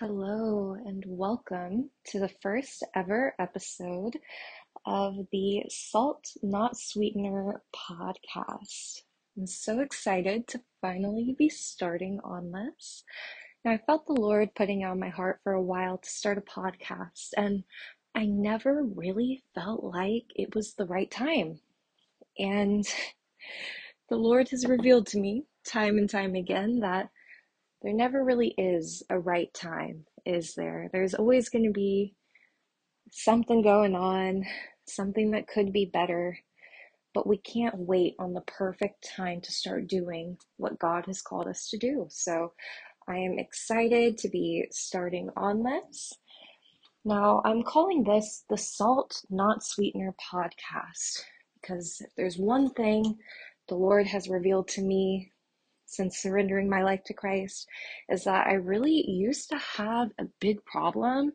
Hello, and welcome to the first ever episode of the Salt Not Sweetener podcast. I'm so excited to finally be starting on this. Now, I felt the Lord putting on my heart for a while to start a podcast, and I never really felt like it was the right time. And the Lord has revealed to me time and time again that there never really is a right time, is there? There's always going to be something going on, something that could be better, but we can't wait on the perfect time to start doing what God has called us to do. So I am excited to be starting on this. Now, I'm calling this the Salt Not Sweetener podcast because if there's one thing the Lord has revealed to me since surrendering my life to Christ is that I really used to have a big problem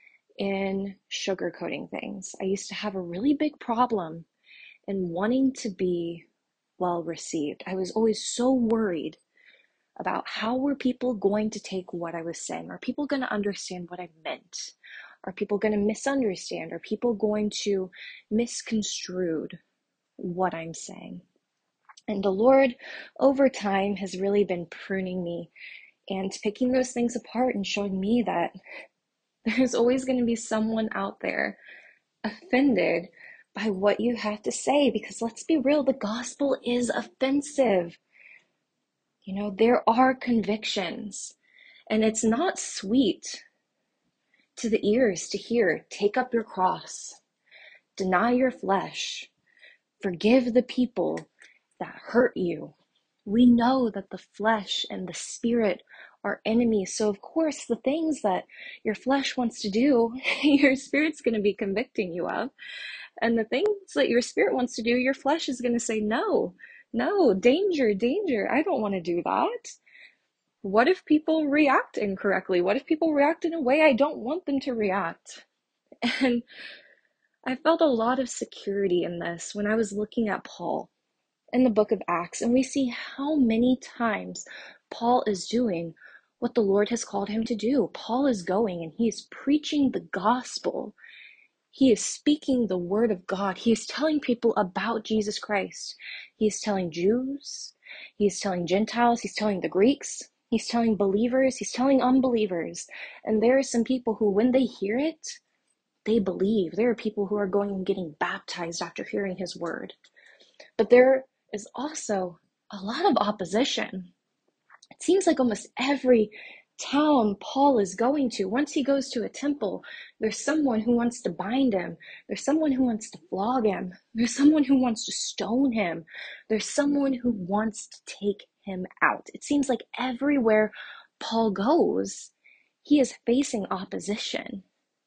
in sugarcoating things. I used to have a really big problem in wanting to be well received. I was always so worried about how were people going to take what I was saying? Are people going to understand what I meant? Are people going to misunderstand? Are people going to misconstrue what I'm saying? And the Lord, over time, has really been pruning me and picking those things apart and showing me that there's always going to be someone out there offended by what you have to say, because let's be real, the gospel is offensive. You know, there are convictions, and it's not sweet to the ears to hear, take up your cross, deny your flesh, forgive the people that hurt you. We know that the flesh and the spirit are enemies. So of course, the things that your flesh wants to do, your spirit's going to be convicting you of. And the things that your spirit wants to do, your flesh is going to say, no, no, danger, danger. I don't want to do that. What if people react incorrectly? What if people react in a way I don't want them to react? And I felt a lot of security in this when I was looking at Paul in the book of Acts, and we see how many times Paul is doing what the Lord has called him to do. Paul is going and he is preaching the gospel. He is speaking the word of God. He is telling people about Jesus Christ. He is telling Jews. He is telling Gentiles. He's telling the Greeks. He's telling believers. He's telling unbelievers. And there are some people who, when they hear it, they believe. There are people who are going and getting baptized after hearing his word. But there is also a lot of opposition. It seems like almost every town Paul is going to, once he goes to a temple, there's someone who wants to bind him. There's someone who wants to flog him. There's someone who wants to stone him. There's someone who wants to take him out. It seems like everywhere Paul goes, he is facing opposition.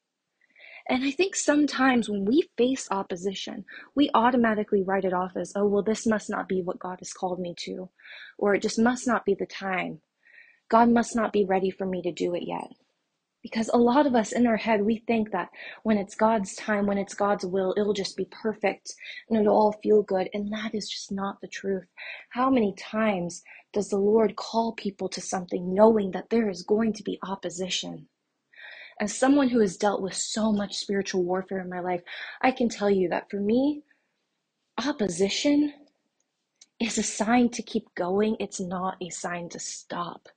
And I think sometimes when we face opposition, we automatically write it off as, oh, well, this must not be what God has called me to, or it just must not be the time. God must not be ready for me to do it yet. Because a lot of us in our head, we think that when it's God's time, when it's God's will, it'll just be perfect and it'll all feel good. And that is just not the truth. How many times does the Lord call people to something knowing that there is going to be opposition? As someone who has dealt with so much spiritual warfare in my life, I can tell you that for me, opposition is a sign to keep going. It's not a sign to stop.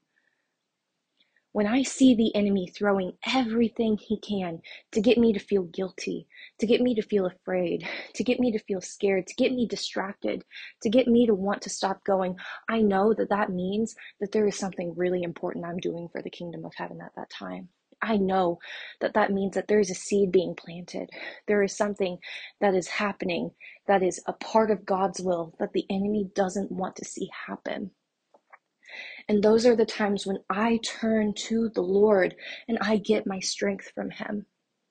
When I see the enemy throwing everything he can to get me to feel guilty, to get me to feel afraid, to get me to feel scared, to get me distracted, to get me to want to stop going, I know that that means that there is something really important I'm doing for the kingdom of heaven at that time. I know that that means that there is a seed being planted. There is something that is happening that is a part of God's will that the enemy doesn't want to see happen. And those are the times when I turn to the Lord and I get my strength from him.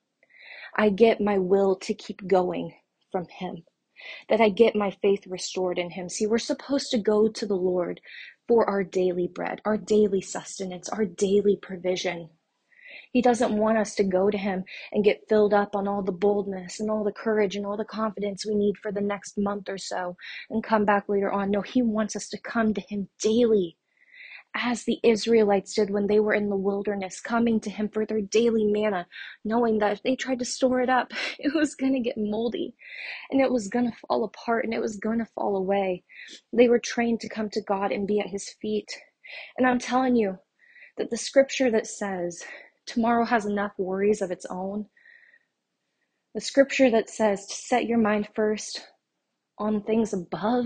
I get my will to keep going from him. That I get my faith restored in him. See, we're supposed to go to the Lord for our daily bread, our daily sustenance, our daily provision. He doesn't want us to go to him and get filled up on all the boldness and all the courage and all the confidence we need for the next month or so and come back later on. No, he wants us to come to him daily, as the Israelites did when they were in the wilderness, coming to him for their daily manna, knowing that if they tried to store it up, it was going to get moldy and it was going to fall apart and it was going to fall away. They were trained to come to God and be at his feet. And I'm telling you that the scripture that says tomorrow has enough worries of its own, the scripture that says to set your mind first on things above,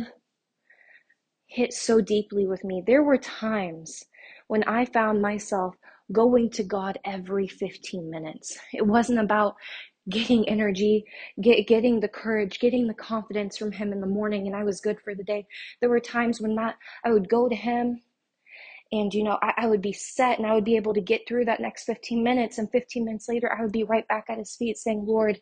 hit so deeply with me. There were times when I found myself going to God every 15 minutes. It wasn't about getting energy, getting the courage, getting the confidence from him in the morning, and I was good for the day. There were times when I would go to him and, I would be set and I would be able to get through that next 15 minutes. And 15 minutes later, I would be right back at his feet saying, Lord,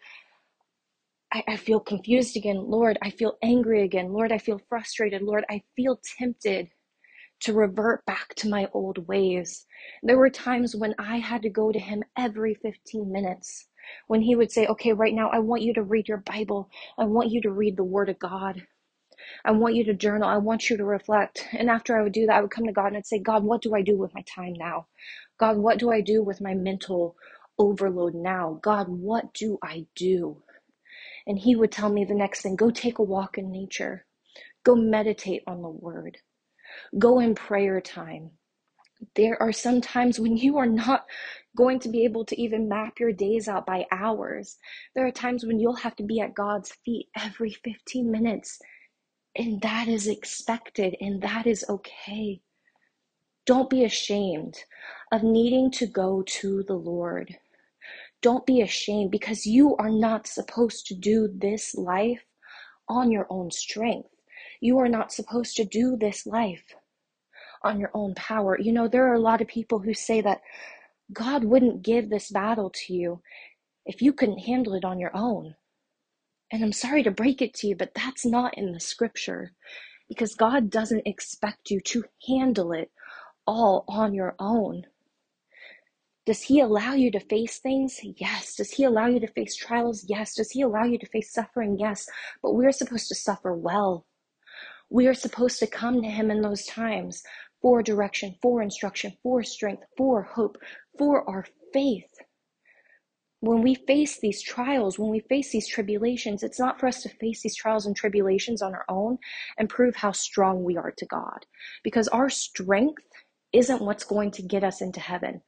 I feel confused again. Lord, I feel angry again. Lord, I feel frustrated. Lord, I feel tempted to revert back to my old ways. There were times when I had to go to him every 15 minutes, when he would say, okay, right now, I want you to read your Bible. I want you to read the Word of God. I want you to journal. I want you to reflect. And after I would do that, I would come to God and I'd say, God, what do I do with my time now? God, what do I do with my mental overload now? God, what do I do? And he would tell me the next thing, go take a walk in nature. Go meditate on the Word. Go in prayer time. There are some times when you are not going to be able to even map your days out by hours. There are times when you'll have to be at God's feet every 15 minutes, and that is expected, and that is okay. Don't be ashamed of needing to go to the Lord. Don't be ashamed, because you are not supposed to do this life on your own strength. You are not supposed to do this life on your own power. There are a lot of people who say that God wouldn't give this battle to you if you couldn't handle it on your own. And I'm sorry to break it to you, but that's not in the scripture, because God doesn't expect you to handle it all on your own. Does he allow you to face things? Yes. Does he allow you to face trials? Yes. Does he allow you to face suffering? Yes. But we're supposed to suffer well. We are supposed to come to him in those times for direction, for instruction, for strength, for hope, for our faith. When we face these trials, when we face these tribulations, it's not for us to face these trials and tribulations on our own and prove how strong we are to God, because our strength isn't what's going to get us into heaven.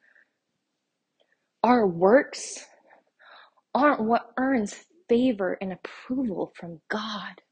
Our works aren't what earns favor and approval from God.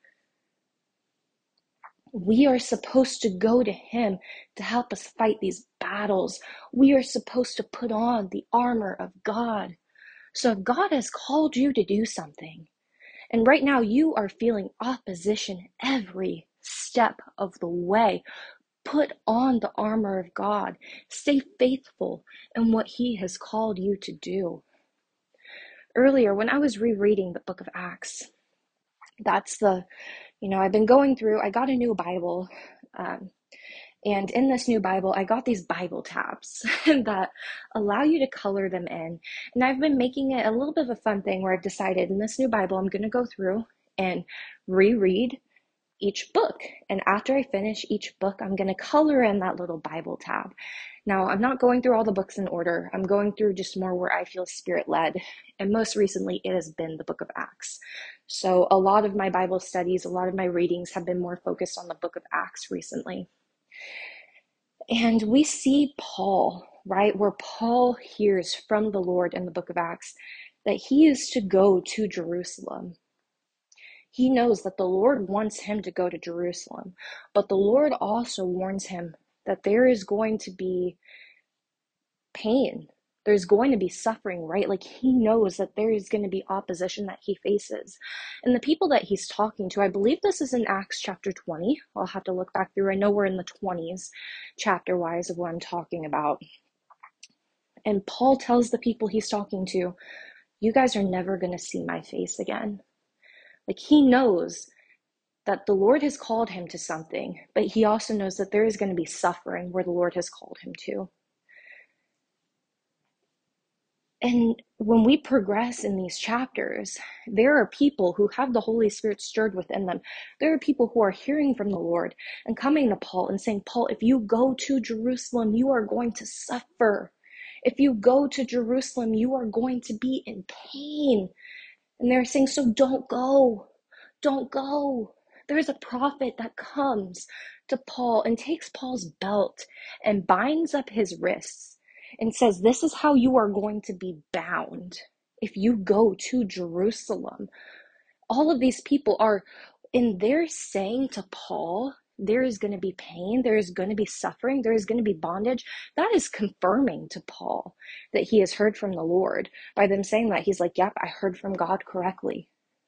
We are supposed to go to him to help us fight these battles. We are supposed to put on the armor of God. So if God has called you to do something, and right now you are feeling opposition every step of the way, put on the armor of God. Stay faithful in what he has called you to do. Earlier, when I was rereading the book of Acts, I've been going through, I got a new Bible, and in this new Bible, I got these Bible tabs that allow you to color them in. And I've been making it a little bit of a fun thing where I've decided in this new Bible, I'm going to go through and reread each book. And after I finish each book, I'm going to color in that little Bible tab. Now, I'm not going through all the books in order. I'm going through just more where I feel spirit-led. And most recently, it has been the book of Acts. So a lot of my Bible studies, a lot of my readings have been more focused on the book of Acts recently. And we see Paul, right, where Paul hears from the Lord in the book of Acts that he is to go to Jerusalem. He knows that the Lord wants him to go to Jerusalem, but the Lord also warns him that there is going to be pain. There's going to be suffering, right? Like he knows that there is going to be opposition that he faces. And the people that he's talking to, I believe this is in Acts chapter 20. I'll have to look back through. I know we're in the 20s chapter-wise of what I'm talking about. And Paul tells the people he's talking to, you guys are never going to see my face again. Like he knows that the Lord has called him to something, but he also knows that there is going to be suffering where the Lord has called him to. And when we progress in these chapters, there are people who have the Holy Spirit stirred within them. There are people who are hearing from the Lord and coming to Paul and saying, Paul, if you go to Jerusalem, you are going to suffer. If you go to Jerusalem, you are going to be in pain. And they're saying, so don't go. Don't go. There's a prophet that comes to Paul and takes Paul's belt and binds up his wrists and says, this is how you are going to be bound if you go to Jerusalem. All of these people are, and they're saying to Paul, there is going to be pain, there is going to be suffering, there is going to be bondage. That is confirming to Paul that he has heard from the Lord. By them saying that, he's like, yep, I heard from God correctly.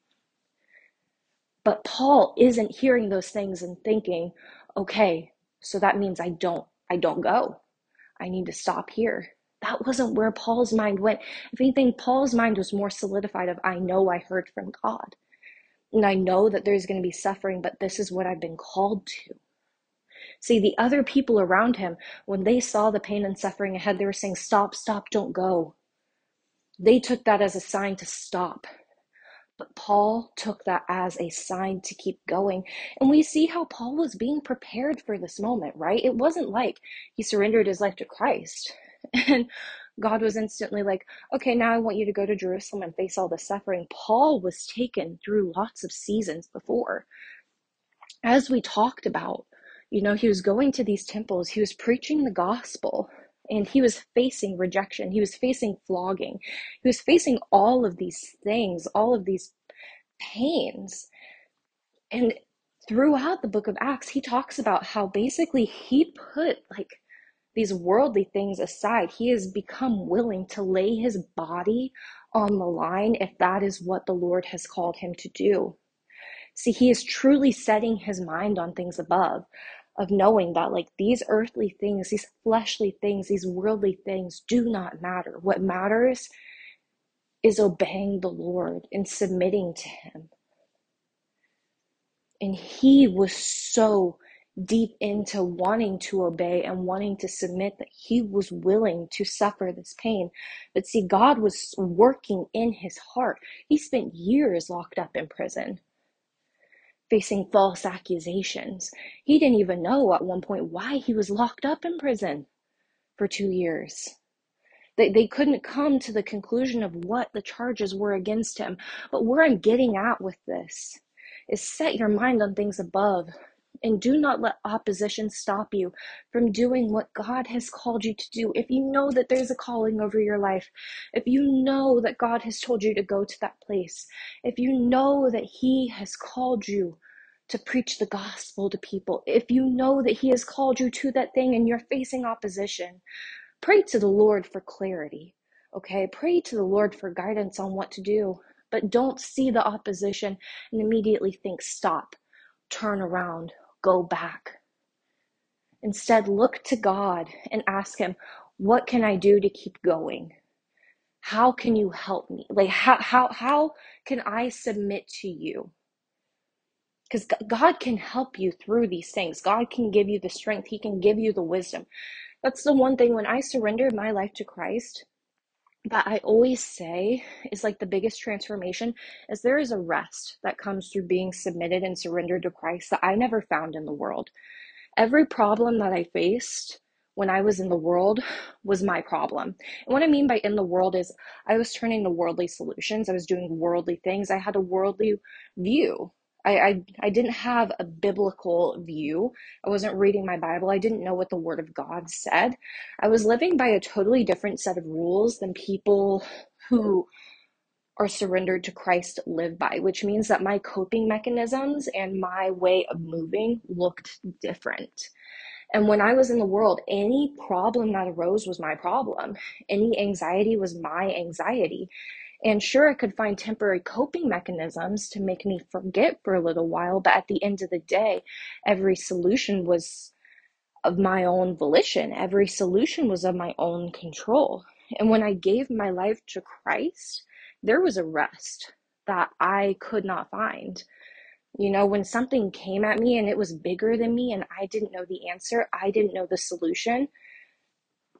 But Paul isn't hearing those things and thinking, okay, so that means I don't go. I need to stop here. That wasn't where Paul's mind went. If anything, Paul's mind was more solidified of, I know I heard from God. And I know that there's going to be suffering, but this is what I've been called to. See, the other people around him, when they saw the pain and suffering ahead, they were saying, stop, stop, don't go. They took that as a sign to stop. But Paul took that as a sign to keep going. And we see how Paul was being prepared for this moment, right? It wasn't like he surrendered his life to Christ and God was instantly like, okay, now I want you to go to Jerusalem and face all the suffering. Paul was taken through lots of seasons before. As we talked about, he was going to these temples, he was preaching the gospel, and he was facing rejection, he was facing flogging, he was facing all of these things, all of these pains. And throughout the book of Acts, he talks about how basically he put like these worldly things aside. He has become willing to lay his body on the line if that is what the Lord has called him to do. See, he is truly setting his mind on things above, of knowing that like these earthly things, these fleshly things, these worldly things do not matter. What matters is obeying the Lord and submitting to him. And he was so deep into wanting to obey and wanting to submit that he was willing to suffer this pain. But see, God was working in his heart. He spent years locked up in prison, facing false accusations. He didn't even know at one point why he was locked up in prison for 2 years. They couldn't come to the conclusion of what the charges were against him. But where I'm getting at with this is set your mind on things above and do not let opposition stop you from doing what God has called you to do. If you know that there's a calling over your life, if you know that God has told you to go to that place, if you know that he has called you to preach the gospel to people, if you know that he has called you to that thing and you're facing opposition, pray to the Lord for clarity, okay? Pray to the Lord for guidance on what to do, but don't see the opposition and immediately think, stop, turn around, go back. Instead, look to God and ask him, what can I do to keep going? How can you help me? Like, how can I submit to you? Because God can help you through these things. God can give you the strength. He can give you the wisdom. That's the one thing when I surrendered my life to Christ, that I always say is like the biggest transformation is there is a rest that comes through being submitted and surrendered to Christ that I never found in the world. Every problem that I faced when I was in the world was my problem. And what I mean by in the world is I was turning to worldly solutions. I was doing worldly things. I had a worldly view. I didn't have a biblical view. I wasn't reading my Bible. I didn't know what the Word of God said. I was living by a totally different set of rules than people who are surrendered to Christ live by, which means that my coping mechanisms and my way of moving looked different. And when I was in the world, any problem that arose was my problem. Any anxiety was my anxiety. And sure, I could find temporary coping mechanisms to make me forget for a little while, but at the end of the day, every solution was of my own volition. Every solution was of my own control. And when I gave my life to Christ, there was a rest that I could not find. When something came at me and it was bigger than me and I didn't know the answer, I didn't know the solution,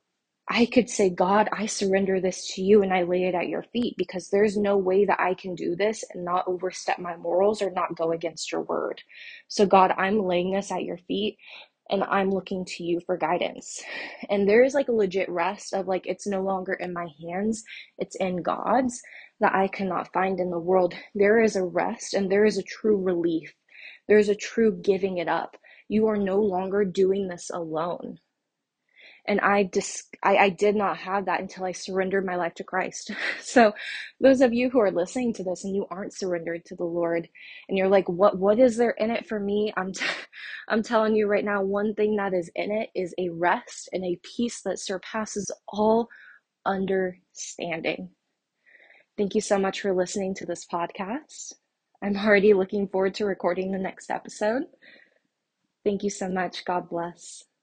I could say, God, I surrender this to you and I lay it at your feet, because there's no way that I can do this and not overstep my morals or not go against your word. So, God, I'm laying this at your feet and I'm looking to you for guidance. And there is like a legit rest of like, it's no longer in my hands, it's in God's, that I cannot find in the world. There is a rest and there is a true relief. There is a true giving it up. You are no longer doing this alone. And I did not have that until I surrendered my life to Christ. So those of you who are listening to this and you aren't surrendered to the Lord and you're like, what is there in it for me? I'm telling you right now, one thing that is in it is a rest and a peace that surpasses all understanding. Thank you so much for listening to this podcast. I'm already looking forward to recording the next episode. Thank you so much. God bless.